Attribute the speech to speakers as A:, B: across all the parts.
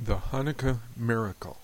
A: The Hanukkah Miracle.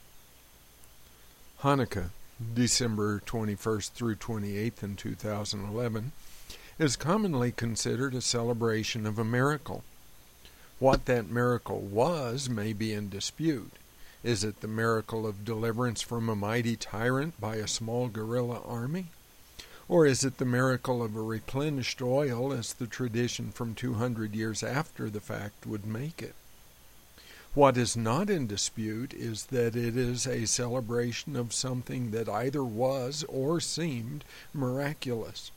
A: Hanukkah, December 21st through 28th in 2011, is commonly considered a celebration of a miracle. What that miracle was may be in dispute. Is it the miracle of deliverance from a mighty tyrant by a small guerrilla army? Or is it the miracle of a replenished oil, as the tradition from 200 years after the fact would make it? What is not in dispute is that it is a celebration of something that either was or seemed miraculous.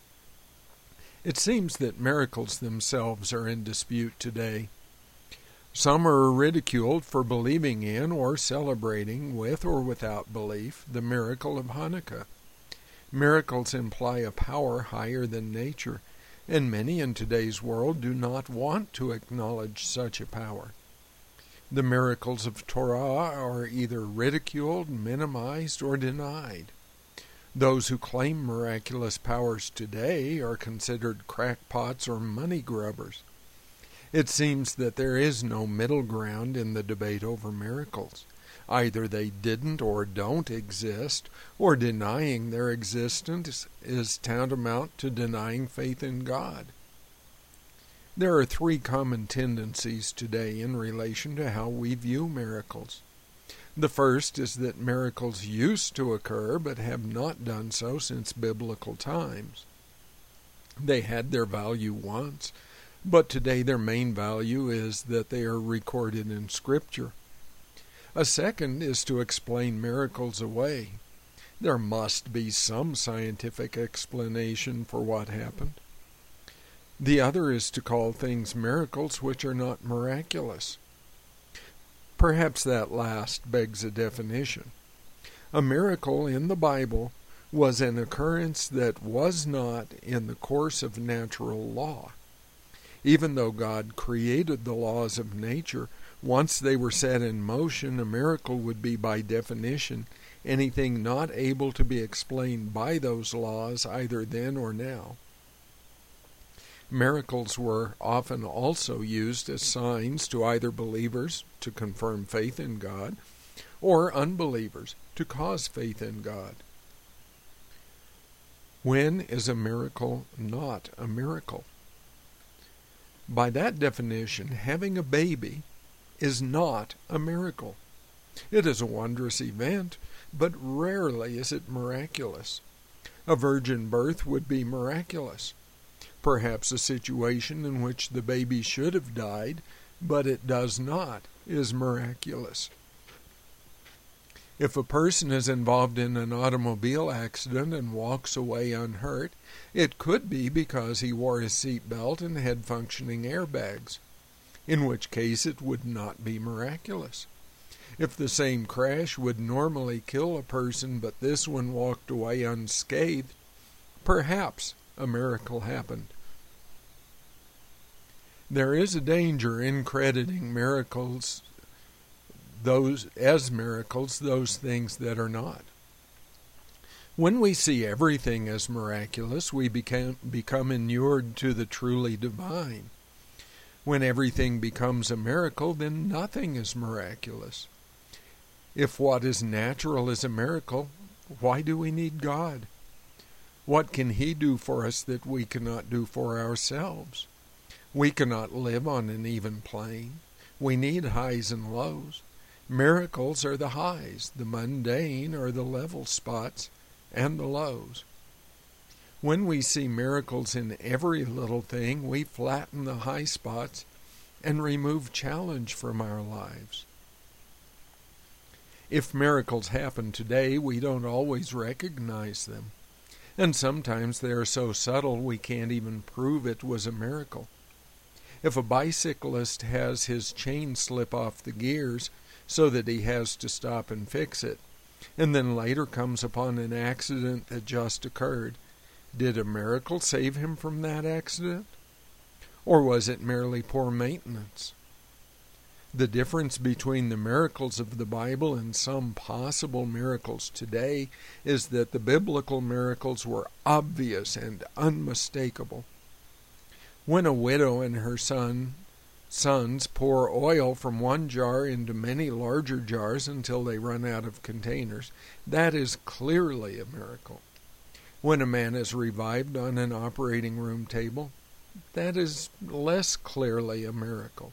A: It seems that miracles themselves are in dispute today. Some are ridiculed for believing in or celebrating, with or without belief, the miracle of Hanukkah. Miracles imply a power higher than nature, and many in today's world do not want to acknowledge such a power. The miracles of Torah are either ridiculed, minimized, or denied. Those who claim miraculous powers today are considered crackpots or money grubbers. It seems that there is no middle ground in the debate over miracles. Either they didn't or don't exist, or denying their existence is tantamount to denying faith in God. There are three common tendencies today in relation to how we view miracles. The first is that miracles used to occur but have not done so since biblical times. They had their value once, but today their main value is that they are recorded in Scripture. A second is to explain miracles away. There must be some scientific explanation for what happened. The other is to call things miracles which are not miraculous. Perhaps that last begs a definition. A miracle in the Bible was an occurrence that was not in the course of natural law. Even though God created the laws of nature, once they were set in motion, a miracle would be by definition anything not able to be explained by those laws either then or now. Miracles were often also used as signs to either believers to confirm faith in God or unbelievers to cause faith in God. When is a miracle not a miracle? By that definition, having a baby is not a miracle. It is a wondrous event, but rarely is it miraculous. A virgin birth would be miraculous. Perhaps a situation in which the baby should have died, but it does not, is miraculous. If a person is involved in an automobile accident and walks away unhurt, it could be because he wore his seat belt and had functioning airbags, in which case it would not be miraculous. If the same crash would normally kill a person, but this one walked away unscathed, perhaps a miracle happened. There is a danger in crediting miracles, those things that are not. When we see everything as miraculous, we become inured to the truly divine. When everything becomes a miracle, then nothing is miraculous. If what is natural is a miracle, why do we need God? What can He do for us that we cannot do for ourselves? We cannot live on an even plane. We need highs and lows. Miracles are the highs, the mundane are the level spots, and the lows. When we see miracles in every little thing, we flatten the high spots and remove challenge from our lives. If miracles happen today, we don't always recognize them. And sometimes they are so subtle we can't even prove it was a miracle. If a bicyclist has his chain slip off the gears so that he has to stop and fix it, and then later comes upon an accident that just occurred, did a miracle save him from that accident? Or was it merely poor maintenance? The difference between the miracles of the Bible and some possible miracles today is that the biblical miracles were obvious and unmistakable. When a widow and her son sons pour oil from one jar into many larger jars until they run out of containers, that is clearly a miracle. When a man is revived on an operating room table, that is less clearly a miracle.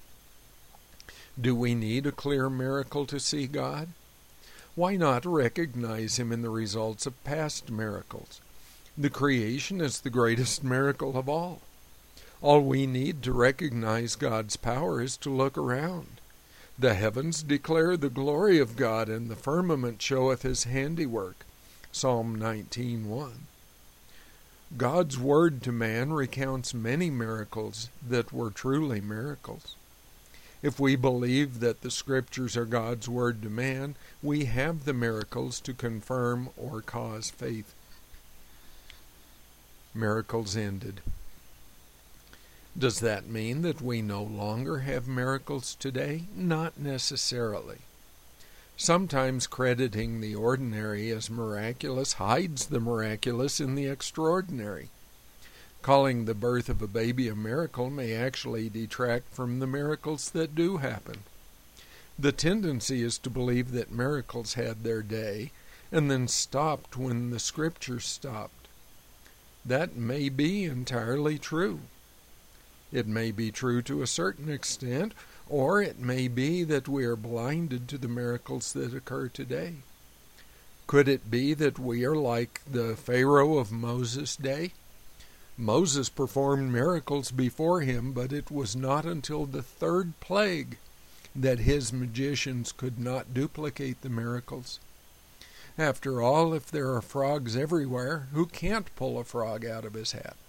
A: Do we need a clear miracle to see God? Why not recognize Him in the results of past miracles? The creation is the greatest miracle of all. All we need to recognize God's power is to look around. The heavens declare the glory of God, and the firmament showeth His handiwork. Psalm 19:1. God's word to man recounts many miracles that were truly miracles. If we believe that the Scriptures are God's word to man, we have the miracles to confirm or cause faith. Miracles ended. Does that mean that we no longer have miracles today? Not necessarily. Sometimes crediting the ordinary as miraculous hides the miraculous in the extraordinary. Calling the birth of a baby a miracle may actually detract from the miracles that do happen. The tendency is to believe that miracles had their day and then stopped when the Scriptures stopped. That may be entirely true. It may be true to a certain extent, or it may be that we are blinded to the miracles that occur today. Could it be that we are like the Pharaoh of Moses' day? Moses performed miracles before him, but it was not until the third plague that his magicians could not duplicate the miracles. After all, if there are frogs everywhere, who can't pull a frog out of his hat?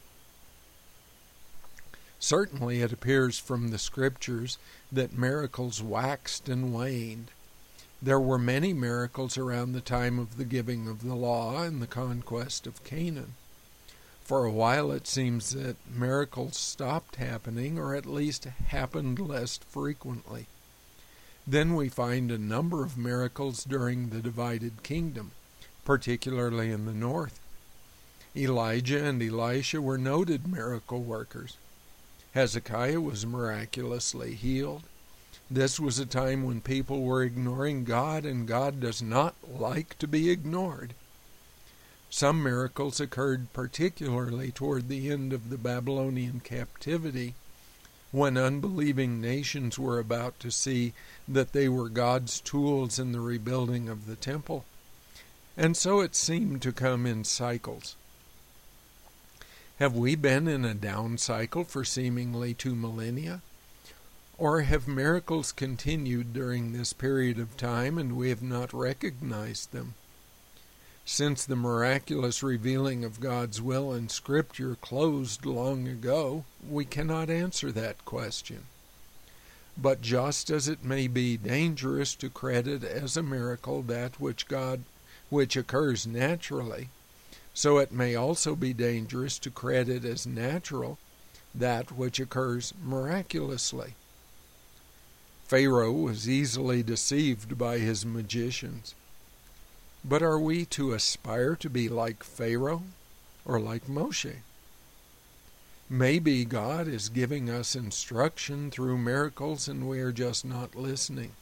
A: Certainly it appears from the Scriptures that miracles waxed and waned. There were many miracles around the time of the giving of the law and the conquest of Canaan. For a while it seems that miracles stopped happening, or at least happened less frequently. Then we find a number of miracles during the divided kingdom, particularly in the north. Elijah and Elisha were noted miracle workers. Hezekiah was miraculously healed. This was a time when people were ignoring God, and God does not like to be ignored. Some miracles occurred particularly toward the end of the Babylonian captivity, when unbelieving nations were about to see that they were God's tools in the rebuilding of the temple. And so it seemed to come in cycles. Have we been in a down cycle for seemingly 2 millennia? Or have miracles continued during this period of time and we have not recognized them? Since the miraculous revealing of God's will in Scripture closed long ago, we cannot answer that question. But just as it may be dangerous to credit as a miracle that which occurs naturally, so it may also be dangerous to credit as natural that which occurs miraculously. Pharaoh was easily deceived by his magicians. But are we to aspire to be like Pharaoh or like Moshe? Maybe God is giving us instruction through miracles and we are just not listening.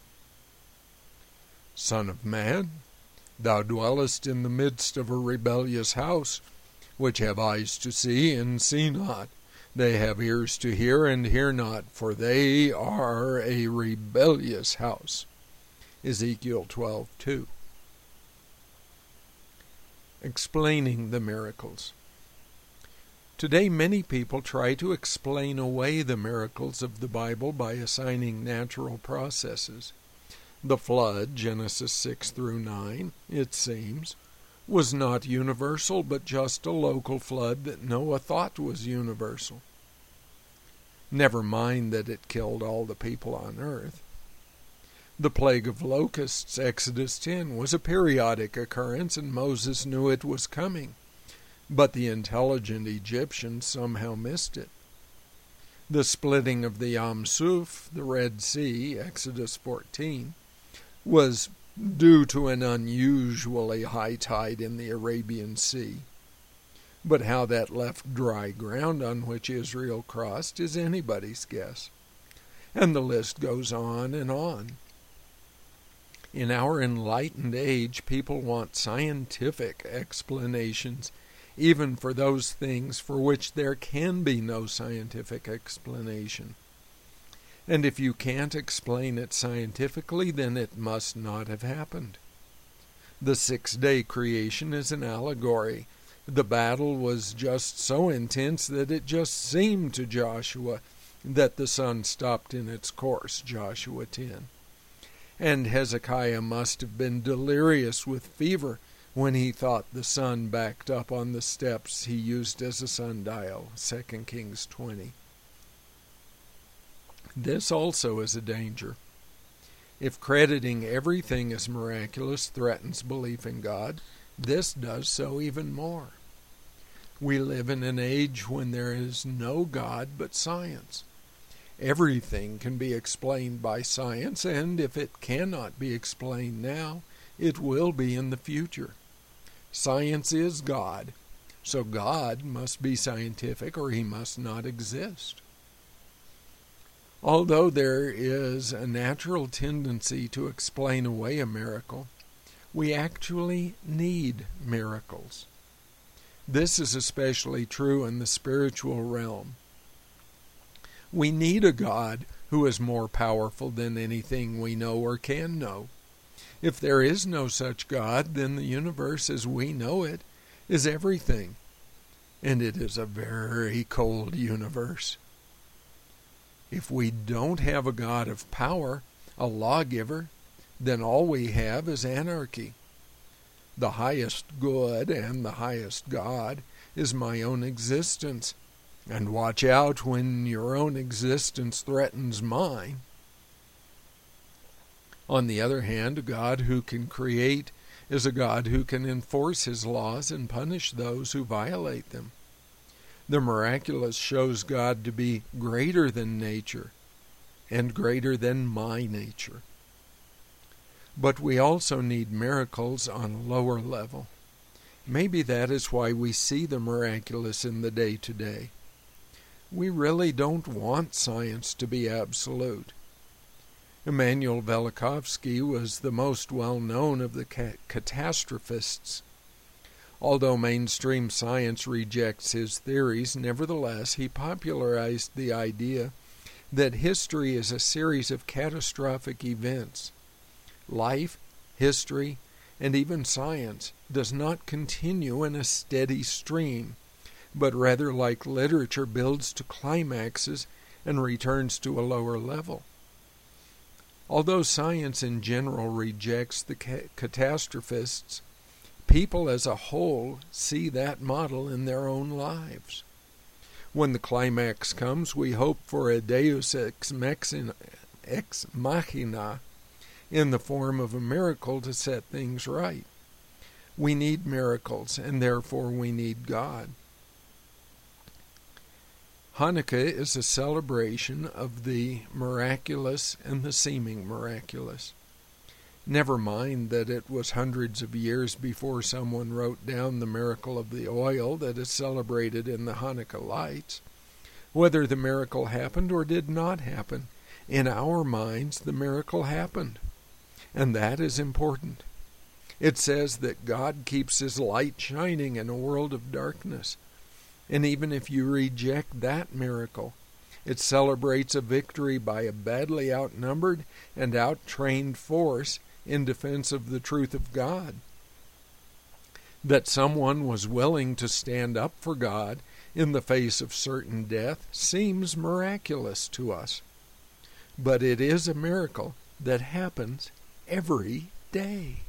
A: Son of man, thou dwellest in the midst of a rebellious house, which have eyes to see and see not. They have ears to hear and hear not, for they are a rebellious house. Ezekiel 12:2. Explaining the miracles. Today many people try to explain away the miracles of the Bible by assigning natural processes. The flood, Genesis 6-9, it seems, was not universal, but just a local flood that Noah thought was universal. Never mind that it killed all the people on earth. The plague of locusts, Exodus 10, was a periodic occurrence, and Moses knew it was coming, but the intelligent Egyptians somehow missed it. The splitting of the Yam Suf, the Red Sea, Exodus 14, was due to an unusually high tide in the Arabian Sea. But how that left dry ground on which Israel crossed is anybody's guess. And the list goes on and on. In our enlightened age, people want scientific explanations, even for those things for which there can be no scientific explanation. And if you can't explain it scientifically, then it must not have happened. The six-day creation is an allegory. The battle was just so intense that it just seemed to Joshua that the sun stopped in its course, Joshua 10. And Hezekiah must have been delirious with fever when he thought the sun backed up on the steps he used as a sundial, 2 Kings 20. This also is a danger. If crediting everything as miraculous threatens belief in God, this does so even more. We live in an age when there is no God but science. Everything can be explained by science, and if it cannot be explained now, it will be in the future. Science is God, so God must be scientific or he must not exist. Although there is a natural tendency to explain away a miracle, we actually need miracles. This is especially true in the spiritual realm. We need a God who is more powerful than anything we know or can know. If there is no such God, then the universe as we know it is everything, and it is a very cold universe. If we don't have a God of power, a lawgiver, then all we have is anarchy. The highest good and the highest God is my own existence. And watch out when your own existence threatens mine. On the other hand, a God who can create is a God who can enforce his laws and punish those who violate them. The miraculous shows God to be greater than nature and greater than my nature. But we also need miracles on a lower level. Maybe that is why we see the miraculous in the day-to-day. We really don't want science to be absolute. Immanuel Velikovsky was the most well-known of the catastrophists. Although mainstream science rejects his theories, nevertheless he popularized the idea that history is a series of catastrophic events. Life, history, and even science does not continue in a steady stream, but rather, like literature, builds to climaxes and returns to a lower level. Although science in general rejects the catastrophists, people as a whole see that model in their own lives. When the climax comes, we hope for a deus ex machina in the form of a miracle to set things right. We need miracles, and therefore we need God. Hanukkah is a celebration of the miraculous and the seeming miraculous. Never mind that it was hundreds of years before someone wrote down the miracle of the oil that is celebrated in the Hanukkah lights. Whether the miracle happened or did not happen, in our minds the miracle happened. And that is important. It says that God keeps his light shining in a world of darkness. And even if you reject that miracle, it celebrates a victory by a badly outnumbered and outtrained force in defense of the truth of God. That someone was willing to stand up for God in the face of certain death seems miraculous to us. But it is a miracle that happens every day.